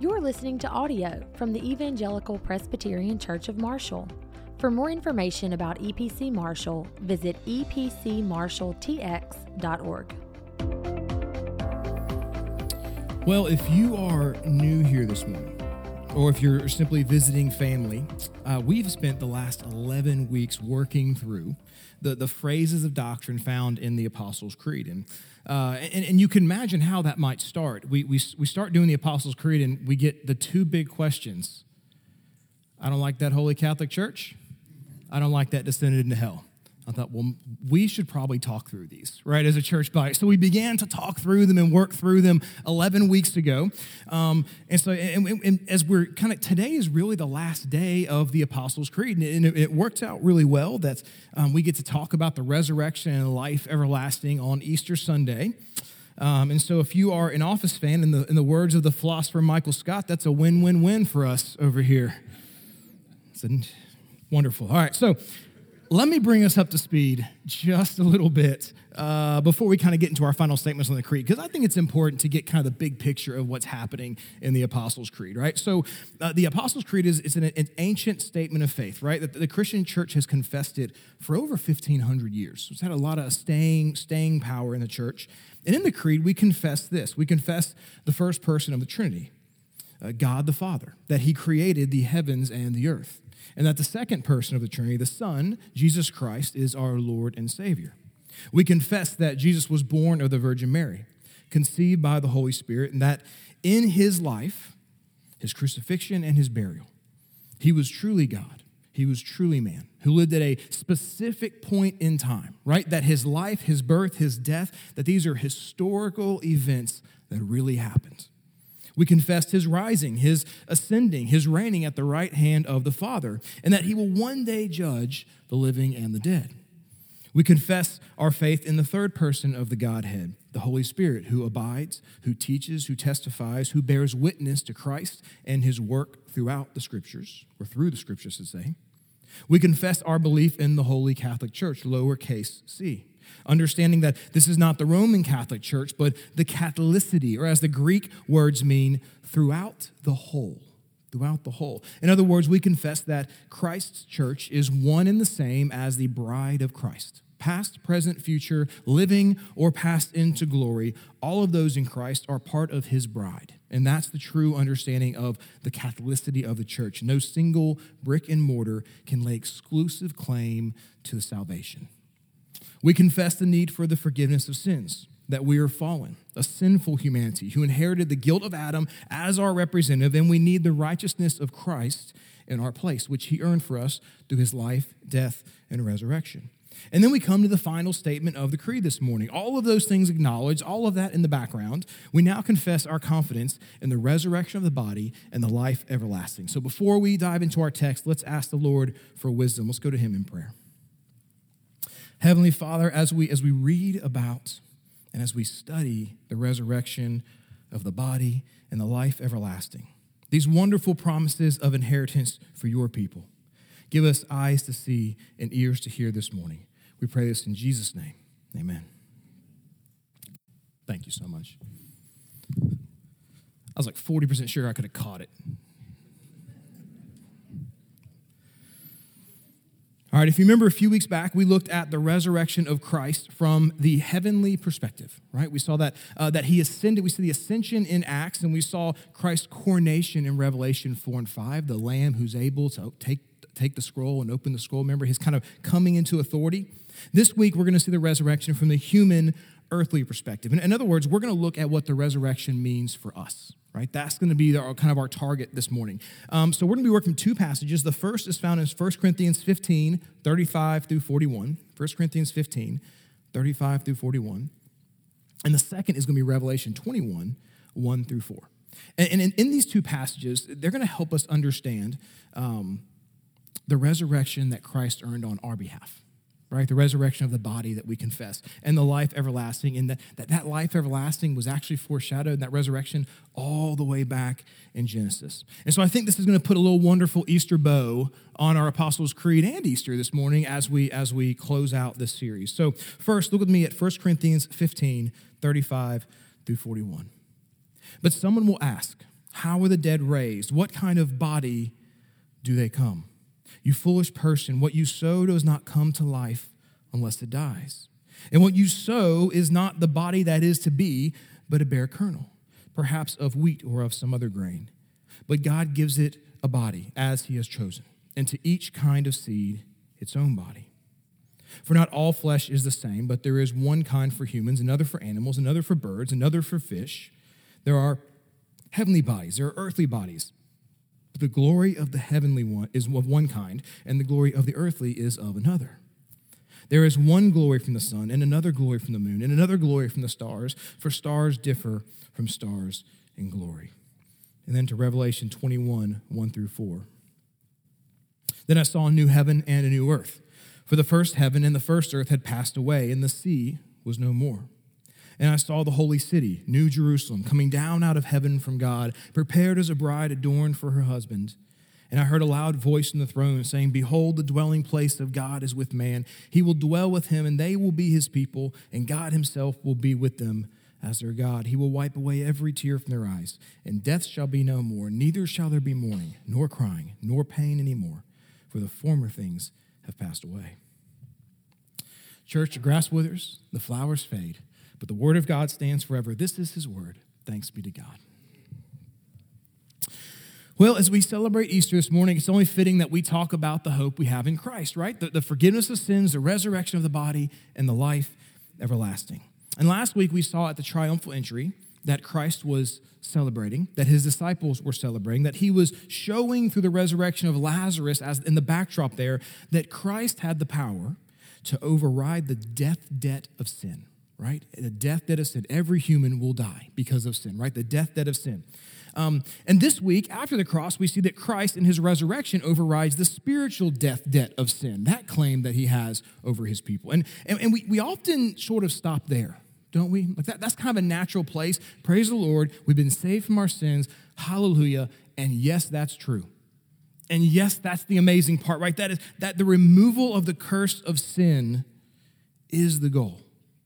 You're listening to audio from the Evangelical Presbyterian Church of Marshall. For more information about EPC Marshall, visit epcmarshalltx.org. Well, if you are new here this morning, or if you're simply visiting family, we've spent the last 11 weeks working through the phrases of doctrine found in the Apostles' Creed. And you can imagine how that might start. We start doing the Apostles' Creed and we get the two big questions. I don't like that Holy Catholic Church. I don't like that descended into hell. I thought, well, we should probably talk through these, right, as a church body. So we began to talk through them and work through them 11 weeks ago. And as we're kind of, today is really the last day of the Apostles' Creed. And it worked out really well that we get to talk about the resurrection and life everlasting on Easter Sunday. And so if you are an Office fan, in the words of the philosopher Michael Scott, that's a win-win-win for us over here. It's wonderful. All right, so let me bring us up to speed just a little bit before we kind of get into our final statements on the Creed, because I think it's important to get kind of the big picture of what's happening in the Apostles' Creed, right? So the Apostles' Creed is an ancient statement of faith, right? That the Christian church has confessed it for over 1,500 years. So it's had a lot of staying power in the church. And in the Creed, we confess this. We confess the first person of the Trinity, God the Father, that he created the heavens and the earth. And that the second person of the Trinity, the Son, Jesus Christ, is our Lord and Savior. We confess that Jesus was born of the Virgin Mary, conceived by the Holy Spirit, and that in his life, his crucifixion and his burial, he was truly God. He was truly man, who lived at a specific point in time, right? That his life, his birth, his death, that these are historical events that really happened. We confessed his rising, his ascending, his reigning at the right hand of the Father, and that he will one day judge the living and the dead. We confess our faith in the third person of the Godhead, the Holy Spirit, who abides, who teaches, who testifies, who bears witness to Christ and his work throughout the Scriptures, or through the Scriptures to say. We confess our belief in the Holy Catholic Church, lowercase c, understanding that this is not the Roman Catholic Church, but the Catholicity, or as the Greek words mean, throughout the whole. Throughout the whole. In other words, we confess that Christ's church is one and the same as the bride of Christ. Past, present, future, living or passed into glory, all of those in Christ are part of his bride. And that's the true understanding of the Catholicity of the church. No single brick and mortar can lay exclusive claim to the salvation. We confess the need for the forgiveness of sins, that we are fallen, a sinful humanity who inherited the guilt of Adam as our representative, and we need the righteousness of Christ in our place, which he earned for us through his life, death, and resurrection. And then we come to the final statement of the Creed this morning. All of those things acknowledged, all of that in the background, we now confess our confidence in the resurrection of the body and the life everlasting. So before we dive into our text, let's ask the Lord for wisdom. Let's go to him in prayer. Heavenly Father, as we read about and as we study the resurrection of the body and the life everlasting, these wonderful promises of inheritance for your people, give us eyes to see and ears to hear this morning. We pray this in Jesus' name. Amen. Thank you so much. I was like 40% sure I could have caught it. All right, if you remember a few weeks back, we looked at the resurrection of Christ from the heavenly perspective, right? We saw that he ascended. We see the ascension in Acts, and we saw Christ's coronation in Revelation 4 and 5, the Lamb who's able to take the scroll and open the scroll. Remember, his kind of coming into authority. This week, we're going to see the resurrection from the human, earthly perspective. In other words, we're going to look at what the resurrection means for us, right? That's going to be our target this morning. So we're going to be working two passages. The first is found in 1 Corinthians 15, 35 through 41. 1 Corinthians 15, 35 through 41. And the second is going to be Revelation 21, 1 through 4. And in these two passages, they're going to help us understand the resurrection that Christ earned on our behalf, right? The resurrection of the body that we confess and the life everlasting, and that life everlasting was actually foreshadowed in that resurrection all the way back in Genesis. And so I think this is going to put a little wonderful Easter bow on our Apostles' Creed and Easter this morning as we close out this series. So first, look with me at 1 Corinthians 15, 35 through 41. But someone will ask, How are the dead raised? What kind of body do they come? You foolish person, what you sow does not come to life unless it dies. And what you sow is not the body that is to be, but a bare kernel, perhaps of wheat or of some other grain. But God gives it a body as he has chosen, and to each kind of seed its own body. For not all flesh is the same, but there is one kind for humans, another for animals, another for birds, another for fish. There are heavenly bodies, there are earthly bodies. But the glory of the heavenly one is of one kind, and the glory of the earthly is of another. There is one glory from the sun, and another glory from the moon, and another glory from the stars, for stars differ from stars in glory. And then to Revelation 21, 1 through 4. Then I saw a new heaven and a new earth. For the first heaven and the first earth had passed away, and the sea was no more. And I saw the holy city, New Jerusalem, coming down out of heaven from God, prepared as a bride adorned for her husband. And I heard a loud voice from the throne saying, Behold, the dwelling place of God is with man. He will dwell with him, and they will be his people, and God himself will be with them as their God. He will wipe away every tear from their eyes, and death shall be no more. Neither shall there be mourning, nor crying, nor pain any more, for the former things have passed away. Church, the grass withers, the flowers fade, but the word of God stands forever. This is his word. Thanks be to God. Well, as we celebrate Easter this morning, it's only fitting that we talk about the hope we have in Christ, right? The forgiveness of sins, the resurrection of the body, and the life everlasting. And last week we saw at the triumphal entry that Christ was celebrating, that his disciples were celebrating, that he was showing through the resurrection of Lazarus, as in the backdrop there, that Christ had the power to override the death debt of sin. Right? The death debt of sin. Every human will die because of sin, right? The death debt of sin. And this week, after the cross, we see that Christ in his resurrection overrides the spiritual death debt of sin, that claim that he has over his people. And we often sort of stop there, don't we? Like that's kind of a natural place. Praise the Lord. We've been saved from our sins. Hallelujah. And yes, that's true. And yes, that's the amazing part, right? That is that the removal of the curse of sin is the goal.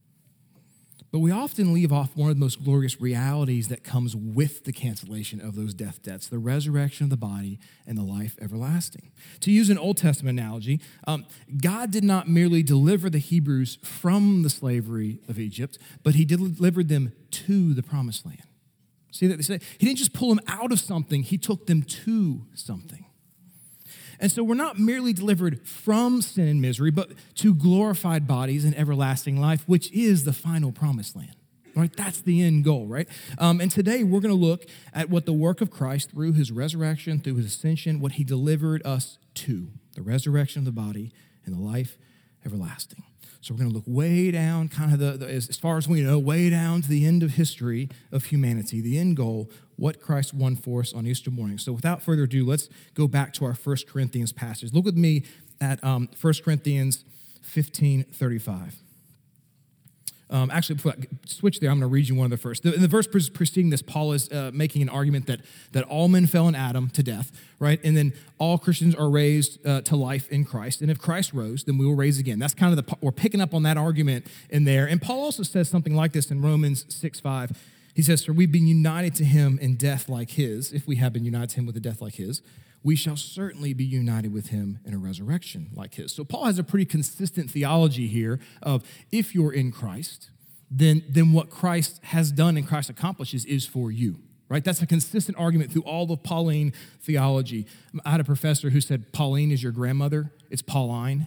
But we often leave off one of the most glorious realities that comes with the cancellation of those death debts, the resurrection of the body and the life everlasting. To use an Old Testament analogy, God did not merely deliver the Hebrews from the slavery of Egypt, but he delivered them to the promised land. See that they say he didn't just pull them out of something, he took them to something. And so we're not merely delivered from sin and misery, but to glorified bodies and everlasting life, which is the final promised land, right? That's the end goal, right? And today we're going to look at what the work of Christ through his resurrection, through his ascension, what he delivered us to, the resurrection of the body and the life everlasting. So we're going to look way down, kind of as far as we know, way down to the end of history of humanity, the end goal, what Christ won for us on Easter morning. So without further ado, let's go back to our 1 Corinthians passage. Look with me at 1 Corinthians 15:35. Actually, before I switch there, I'm going to read you one of the verse. In the verse preceding this, Paul is making an argument that all men fell in Adam to death, right? And then all Christians are raised to life in Christ. And if Christ rose, then we will raise again. That's kind of we're picking up on that argument in there. And Paul also says something like this in Romans 6:5. He says, for we've been united to him in death like his. If we have been united to him with a death like his, we shall certainly be united with him in a resurrection like his. So Paul has a pretty consistent theology here of if you're in Christ, then what Christ has done and Christ accomplishes is for you, right? That's a consistent argument through all of Pauline theology. I had a professor who said, Pauline is your grandmother. It's Pauline.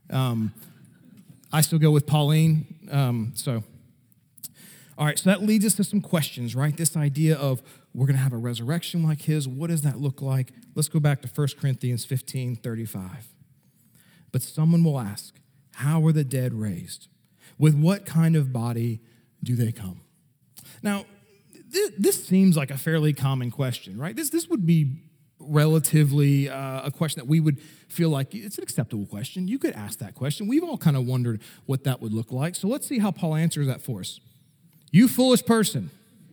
I still go with Pauline, All right, so that leads us to some questions, right? This idea of we're going to have a resurrection like his. What does that look like? Let's go back to 1 Corinthians 15:35. But someone will ask, how are the dead raised? With what kind of body do they come? Now, this seems like a fairly common question, right? This would be relatively a question that we would feel like it's an acceptable question. You could ask that question. We've all kind of wondered what that would look like. So let's see how Paul answers that for us. You foolish person.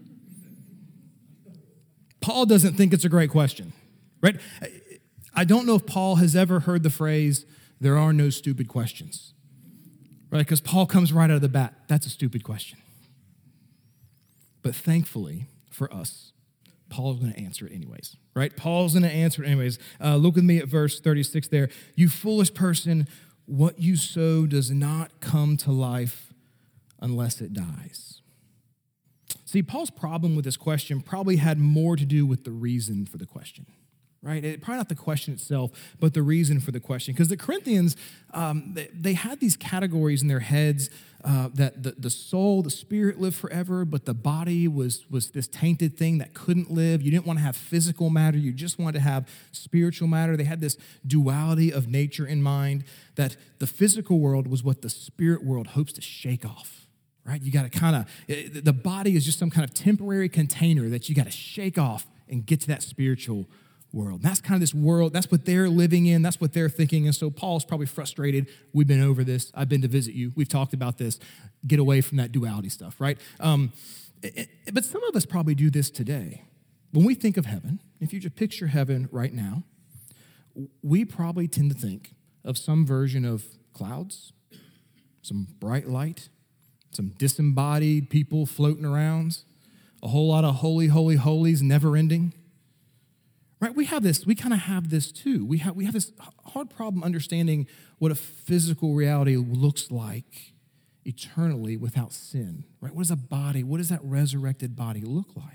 Paul doesn't think it's a great question, right? I don't know if Paul has ever heard the phrase, there are no stupid questions, right? Because Paul comes right out of the bat, that's a stupid question. But thankfully for us, Paul's going to answer it anyways, right? Paul's going to answer it anyways. Look with me at verse 36 there. You foolish person, what you sow does not come to life unless it dies. See, Paul's problem with this question probably had more to do with the reason for the question, right? Probably not the question itself, but the reason for the question. Because the Corinthians, they had these categories in their heads that the soul, the spirit lived forever, but the body was this tainted thing that couldn't live. You didn't want to have physical matter. You just wanted to have spiritual matter. They had this duality of nature in mind, that the physical world was what the spirit world hopes to shake off. Right? You got to kind of, the body is just some kind of temporary container that you got to shake off and get to that spiritual world. And that's kind of this world, that's what they're living in, that's what they're thinking. And so Paul's probably frustrated. We've been over this. I've been to visit you. We've talked about this. Get away from that duality stuff, right? But some of us probably do this today. When we think of heaven, if you just picture heaven right now, we probably tend to think of some version of clouds, some bright light, some disembodied people floating around, a whole lot of holy, holy, holies never ending. Right? We kind of have this too. We have this hard problem understanding what a physical reality looks like eternally without sin. Right? What does that resurrected body look like?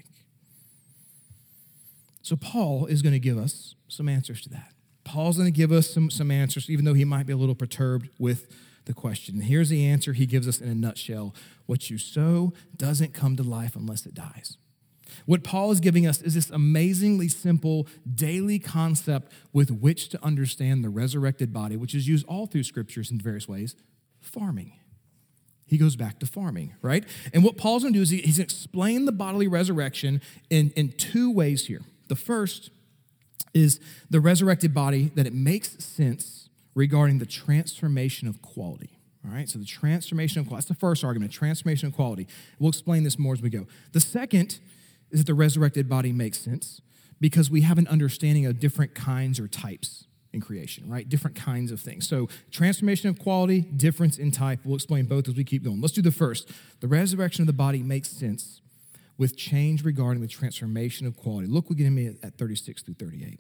So Paul is going to give us some answers to that. Paul's going to give us some answers, even though he might be a little perturbed with the question. And here's the answer he gives us in a nutshell. What you sow doesn't come to life unless it dies. What Paul is giving us is this amazingly simple daily concept with which to understand the resurrected body, which is used all through scriptures in various ways, farming. He goes back to farming, right? And what Paul's going to do is he's going to explain the bodily resurrection in two ways here. The first is the resurrected body, that it makes sense regarding the transformation of quality. All right, so the transformation of quality, that's the first argument, transformation of quality. We'll explain this more as we go. The second is that the resurrected body makes sense because we have an understanding of different kinds or types in creation, right? Different kinds of things. So transformation of quality, difference in type. We'll explain both as we keep going. Let's do the first. The resurrection of the body makes sense with change regarding the transformation of quality. Look again at me at 36 through 38.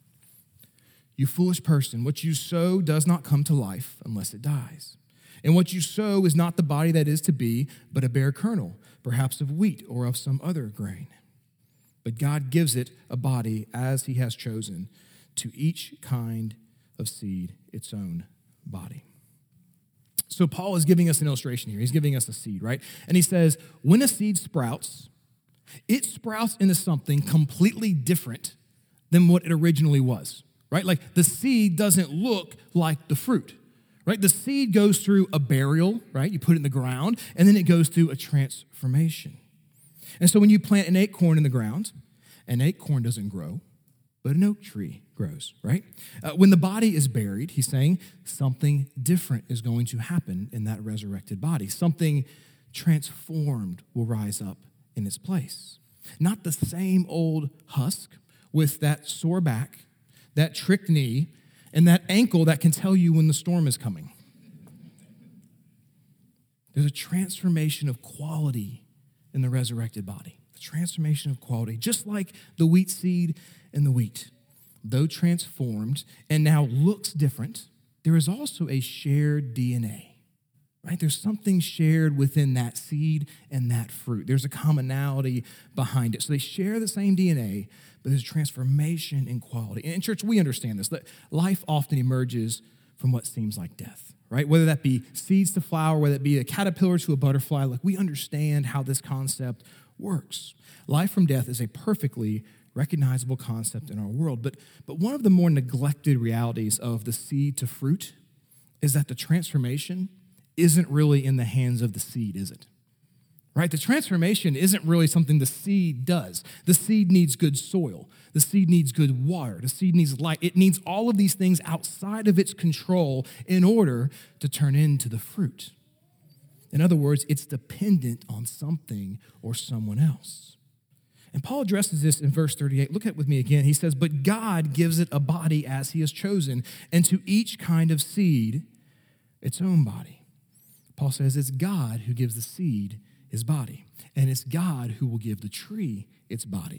You foolish person, what you sow does not come to life unless it dies. And what you sow is not the body that is to be, but a bare kernel, perhaps of wheat or of some other grain. But God gives it a body as he has chosen, to each kind of seed its own body. So Paul is giving us an illustration here. He's giving us a seed, right? And he says, when a seed sprouts, it sprouts into something completely different than what it originally was. Right? Like the seed doesn't look like the fruit, right? The seed goes through a burial, right? You put it in the ground, and then it goes through a transformation. And so when you plant an acorn in the ground, an acorn doesn't grow, but an oak tree grows, right? When the body is buried, he's saying something different is going to happen in that resurrected body. Something transformed will rise up in its place. Not the same old husk with that sore back, that trick knee, and that ankle that can tell you when the storm is coming. There's a transformation of quality in the resurrected body. The transformation of quality, just like the wheat seed and the wheat. Though transformed and now looks different, there is also a shared DNA, right? There's something shared within that seed and that fruit. There's a commonality behind it. So they share the same DNA, but there's transformation in quality. And in church, we understand this, that life often emerges from what seems like death, right? Whether that be seeds to flower, whether it be a caterpillar to a butterfly, like we understand how this concept works. Life from death is a perfectly recognizable concept in our world. But one of the more neglected realities of the seed to fruit is that the transformation isn't really in the hands of the seed, is it? Right? The transformation isn't really something the seed does. The seed needs good soil. The seed needs good water. The seed needs light. It needs all of these things outside of its control in order to turn into the fruit. In other words, it's dependent on something or someone else. And Paul addresses this in verse 38. Look at it with me again. He says, but God gives it a body as he has chosen, and to each kind of seed its own body. Paul says it's God who gives the seed his body, and it's God who will give the tree its body.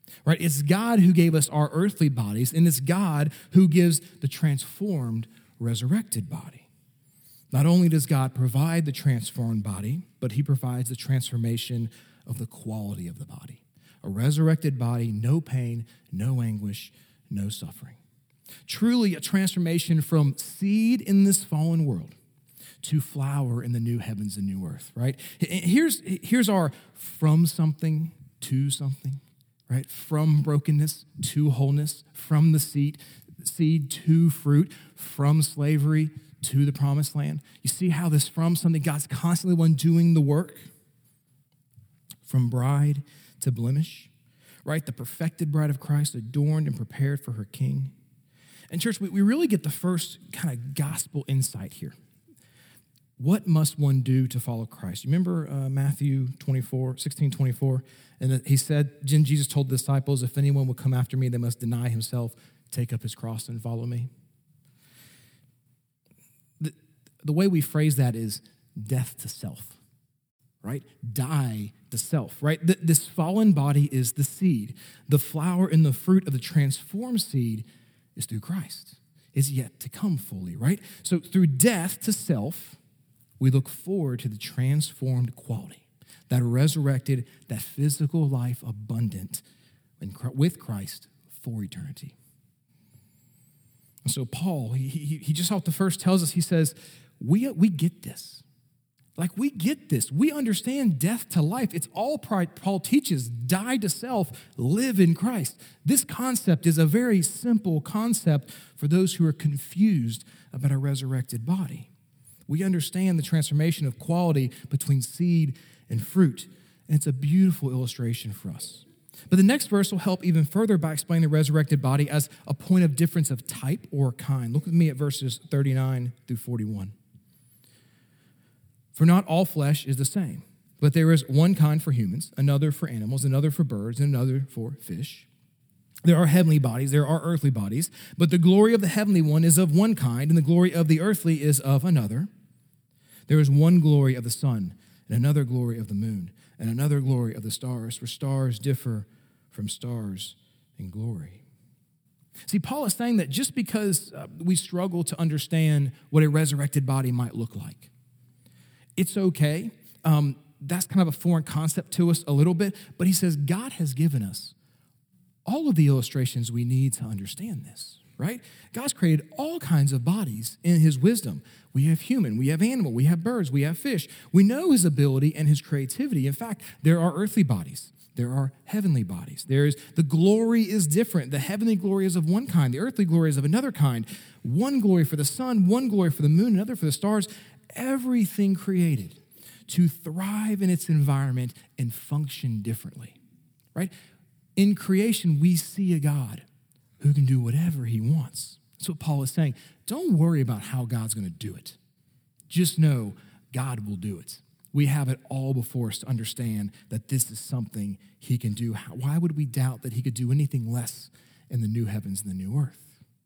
right? It's God who gave us our earthly bodies, and it's God who gives the transformed, resurrected body. Not only does God provide the transformed body, but he provides the transformation of the quality of the body. A resurrected body, no pain, no anguish, no suffering. Truly a transformation from seed in this fallen world to flower in the new heavens and new earth, right? Here's our from something to something, right? From brokenness to wholeness, from the seed to fruit, from slavery to the promised land. You see how this from something, God's constantly one doing the work. From bride to blemish, right? The perfected bride of Christ, adorned and prepared for her king. And church, we really get the first kind of gospel insight here. What must one do to follow Christ? You remember Matthew 16:24? And he said, Jesus told the disciples, if anyone will come after me, they must deny himself, take up his cross and follow me. The way we phrase that is death to self, right? Die to self, right? This fallen body is the seed. The flower and the fruit of the transformed seed is through Christ, is yet to come fully, right? So through death to self, we look forward to the transformed quality, that resurrected, that physical life abundant with Christ for eternity. And so Paul, he just off the first tells us, he says, we get this. Like, we get this. We understand death to life. It's all Paul teaches. Die to self, live in Christ. This concept is a very simple concept for those who are confused about a resurrected body. We understand the transformation of quality between seed and fruit, and it's a beautiful illustration for us. But the next verse will help even further by explaining the resurrected body as a point of difference of type or kind. Look with me at verses 39 through 41. For not all flesh is the same, but there is one kind for humans, another for animals, another for birds, and another for fish. There are heavenly bodies, there are earthly bodies, but the glory of the heavenly one is of one kind, and the glory of the earthly is of another. There is one glory of the sun, and another glory of the moon, and another glory of the stars, for stars differ from stars in glory. See, Paul is saying that just because we struggle to understand what a resurrected body might look like, it's okay. That's kind of a foreign concept to us a little bit, but he says God has given us all of the illustrations we need to understand this, right? God's created all kinds of bodies in his wisdom. We have human, we have animal, we have birds, we have fish. We know his ability and his creativity. In fact, there are earthly bodies. There are heavenly bodies. The glory is different. The heavenly glory is of one kind. The earthly glory is of another kind. One glory for the sun, one glory for the moon, another for the stars. Everything created to thrive in its environment and function differently, right? In creation, we see a God who can do whatever he wants. That's what Paul is saying. Don't worry about how God's going to do it. Just know God will do it. We have it all before us to understand that this is something he can do. Why would we doubt that he could do anything less in the new heavens and the new earth?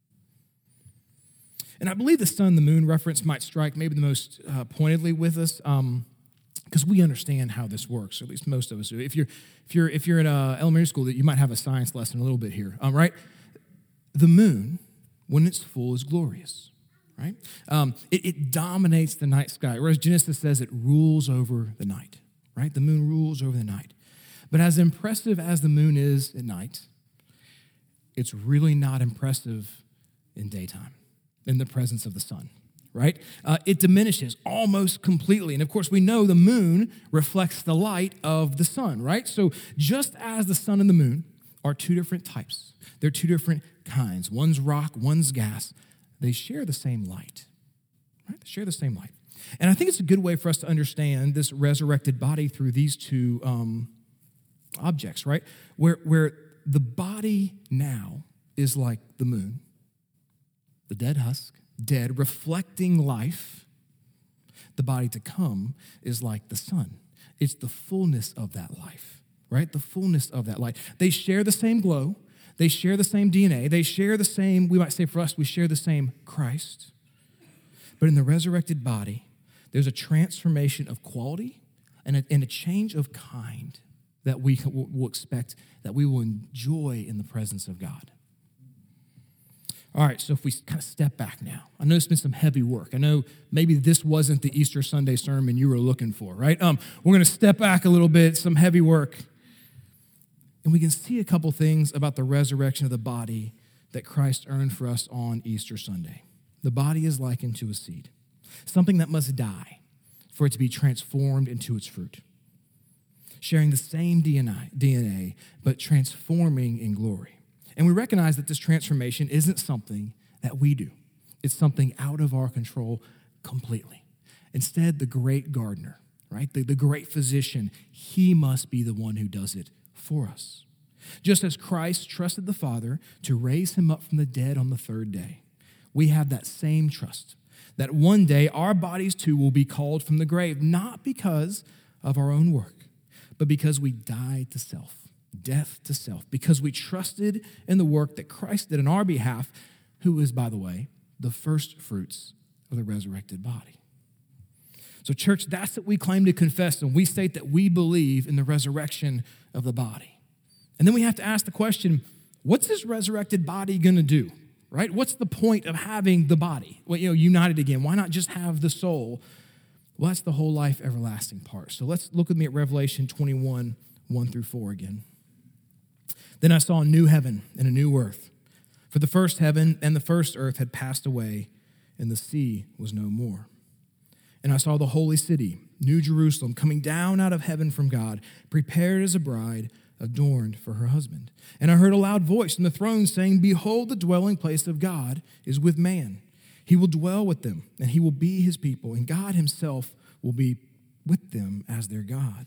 And I believe the sun and the moon reference might strike maybe the most pointedly with us because we understand how this works, or at least most of us do. If you're in elementary school, you might have a science lesson a little bit here, right? The moon, when it's full, is glorious, right? It dominates the night sky, whereas Genesis says it rules over the night, right? The moon rules over the night. But as impressive as the moon is at night, it's really not impressive in daytime, in the presence of the sun, right? It diminishes almost completely. And of course, we know the moon reflects the light of the sun, right? So just as the sun and the moon are two different types, they're two different kinds. One's rock, one's gas. They share the same light, right? They share the same light. And I think it's a good way for us to understand this resurrected body through these two objects, right? Where the body now is like the moon, the dead husk, dead, reflecting life. The body to come is like the sun. It's the fullness of that life, right? The fullness of that light. They share the same glow. They share the same DNA. They share the same, we might say for us, we share the same Christ. But in the resurrected body, there's a transformation of quality and a change of kind. that we will expect, that we will enjoy in the presence of God. All right, so if we kind of step back now, I know it's been some heavy work. I know maybe this wasn't the Easter Sunday sermon you were looking for, right? We're going to step back a little bit, some heavy work, and we can see a couple things about the resurrection of the body that Christ earned for us on Easter Sunday. The body is likened to a seed, something that must die for it to be transformed into its fruit, sharing the same DNA, but transforming in glory. And we recognize that this transformation isn't something that we do. It's something out of our control completely. Instead, the great gardener, right, the great physician, he must be the one who does it for us. Just as Christ trusted the Father to raise him up from the dead on the third day, we have that same trust that one day our bodies too will be called from the grave, not because of our own work, but because we died to self. Death to self, because we trusted in the work that Christ did on our behalf, who is, by the way, the first fruits of the resurrected body. So, church, that's what we claim to confess, and we state that we believe in the resurrection of the body. And then we have to ask the question, what's this resurrected body going to do, right? What's the point of having the body? Well, united again. Why not just have the soul? Well, that's the whole life everlasting part. So let's look with me at Revelation 21, 1 through 4 again. Then I saw a new heaven and a new earth. For the first heaven and the first earth had passed away, and the sea was no more. And I saw the holy city, New Jerusalem, coming down out of heaven from God, prepared as a bride, adorned for her husband. And I heard a loud voice from the throne saying, Behold, the dwelling place of God is with man. He will dwell with them, and he will be his people, and God himself will be with them as their God.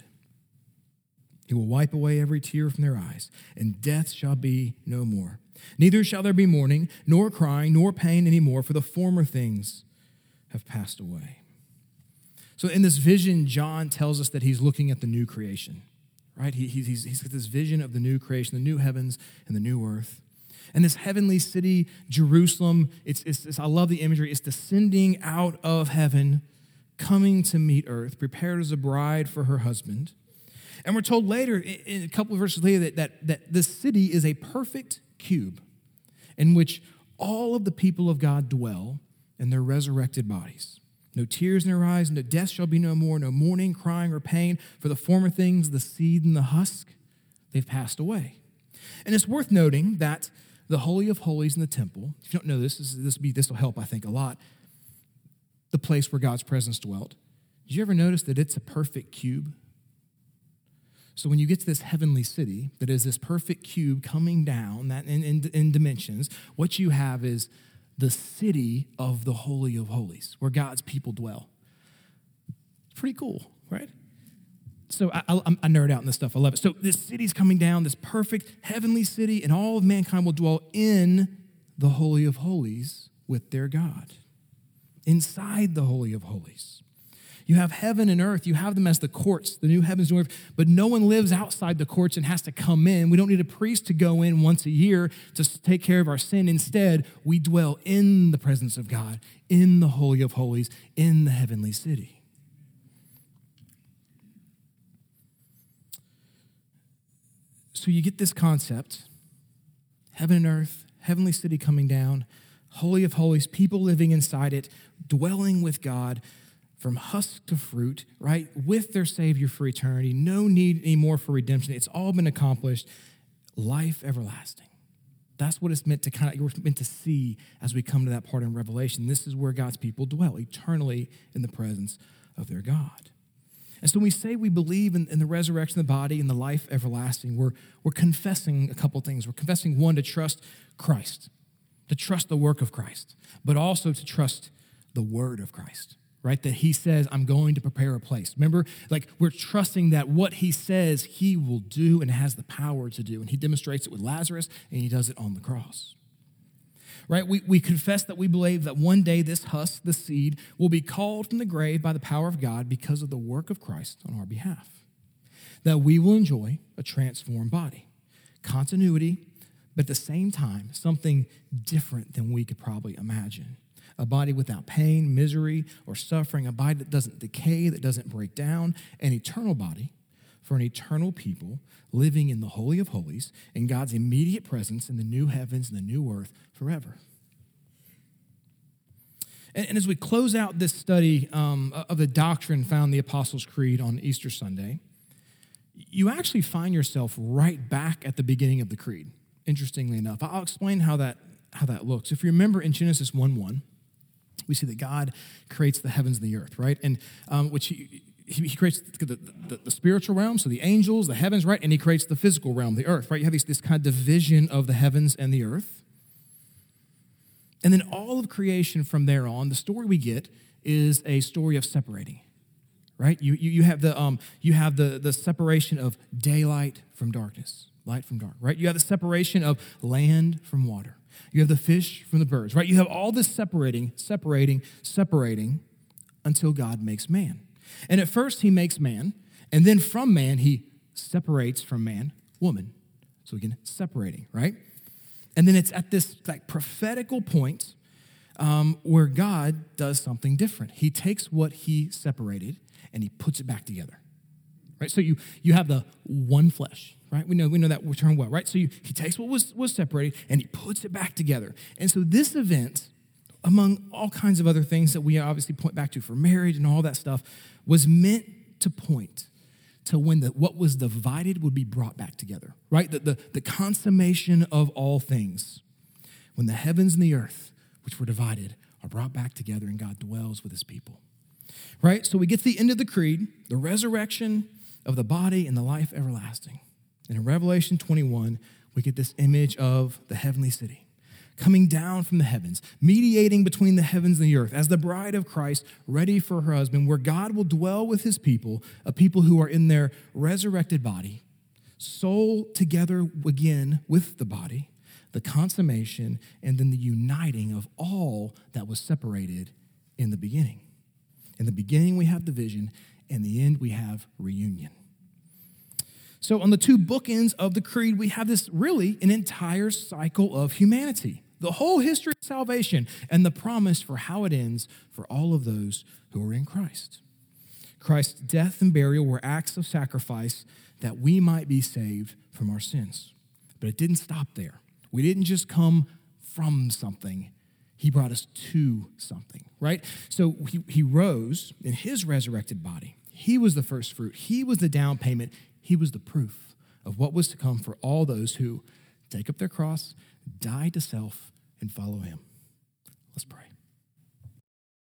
He will wipe away every tear from their eyes, and death shall be no more. Neither shall there be mourning, nor crying, nor pain anymore, for the former things have passed away. So in this vision, John tells us that he's looking at the new creation, right? He's got this vision of the new creation, the new heavens and the new earth. And this heavenly city, Jerusalem, it's I love the imagery. It's descending out of heaven, coming to meet earth, prepared as a bride for her husband. And we're told later, in a couple of verses later, that this city is a perfect cube in which all of the people of God dwell in their resurrected bodies. No tears in their eyes, no death shall be no more, no mourning, crying, or pain, for the former things, the seed and the husk, they've passed away. And it's worth noting that the Holy of Holies in the temple, if you don't know this will help, I think, a lot, the place where God's presence dwelt. Did you ever notice that it's a perfect cube? So when you get to this heavenly city that is this perfect cube coming down that in dimensions, what you have is the city of the Holy of Holies, where God's people dwell. It's pretty cool, right? So I nerd out in this stuff. I love it. So this city's coming down, this perfect heavenly city, and all of mankind will dwell in the Holy of Holies with their God, inside the Holy of Holies. You have heaven and earth. You have them as the courts, the new heavens and earth, but no one lives outside the courts and has to come in. We don't need a priest to go in once a year to take care of our sin. Instead, we dwell in the presence of God, in the Holy of Holies, in the heavenly city. So you get this concept, heaven and earth, heavenly city coming down, Holy of Holies, people living inside it, dwelling with God, from husk to fruit, right, with their Savior for eternity. No need anymore for redemption. It's all been accomplished. Life everlasting. That's what it's meant to we're meant to see as we come to that part in Revelation. This is where God's people dwell eternally in the presence of their God. And so when we say we believe in the resurrection of the body and the life everlasting, we're confessing a couple things. We're confessing, one, to trust Christ, to trust the work of Christ, but also to trust the word of Christ. Right, that he says, I'm going to prepare a place. Remember, we're trusting that what he says he will do and has the power to do. And he demonstrates it with Lazarus, and he does it on the cross. Right, we confess that we believe that one day this husk, the seed, will be called from the grave by the power of God because of the work of Christ on our behalf. That we will enjoy a transformed body. Continuity, but at the same time, something different than we could probably imagine. A body without pain, misery, or suffering, a body that doesn't decay, that doesn't break down, an eternal body for an eternal people living in the Holy of Holies in God's immediate presence in the new heavens and the new earth forever. And as we close out this study of the doctrine found in the Apostles' Creed on Easter Sunday, you actually find yourself right back at the beginning of the creed, interestingly enough. I'll explain how that looks. If you remember in Genesis 1:1, we see that God creates the heavens and the earth, right? And which he creates the spiritual realm, so the angels, the heavens, right? And he creates the physical realm, the earth, right? You have this kind of division of the heavens and the earth. And then all of creation from there on, the story we get is a story of separating, right? You have the separation of daylight from darkness, light from dark, right? You have the separation of land from water. You have the fish from the birds, right? You have all this separating until God makes man. And at first he makes man, and then from man he separates from man woman. So again, separating, right? And then it's at this like prophetical point where God does something different. He takes what he separated and he puts it back together, right? So you have the one flesh, right? We know that term well, right? So he takes what was separated and he puts it back together. And so this event, among all kinds of other things that we obviously point back to for marriage and all that stuff, was meant to point to when what was divided would be brought back together, right? The consummation of all things. When the heavens and the earth, which were divided, are brought back together and God dwells with his people, right? So we get to the end of the creed, the resurrection of the body and the life everlasting. And in Revelation 21, we get this image of the heavenly city coming down from the heavens, mediating between the heavens and the earth as the bride of Christ, ready for her husband, where God will dwell with his people, a people who are in their resurrected body, soul together again with the body, the consummation, and then the uniting of all that was separated in the beginning. In the beginning, we have division. In the end, we have reunion. So on the two bookends of the creed, we have this really an entire cycle of humanity. The whole history of salvation and the promise for how it ends for all of those who are in Christ. Christ's death and burial were acts of sacrifice that we might be saved from our sins. But it didn't stop there. We didn't just come from something. He brought us to something, right? So he rose in his resurrected body. He was the first fruit. He was the down payment. He was the proof of what was to come for all those who take up their cross, die to self, and follow him. Let's pray.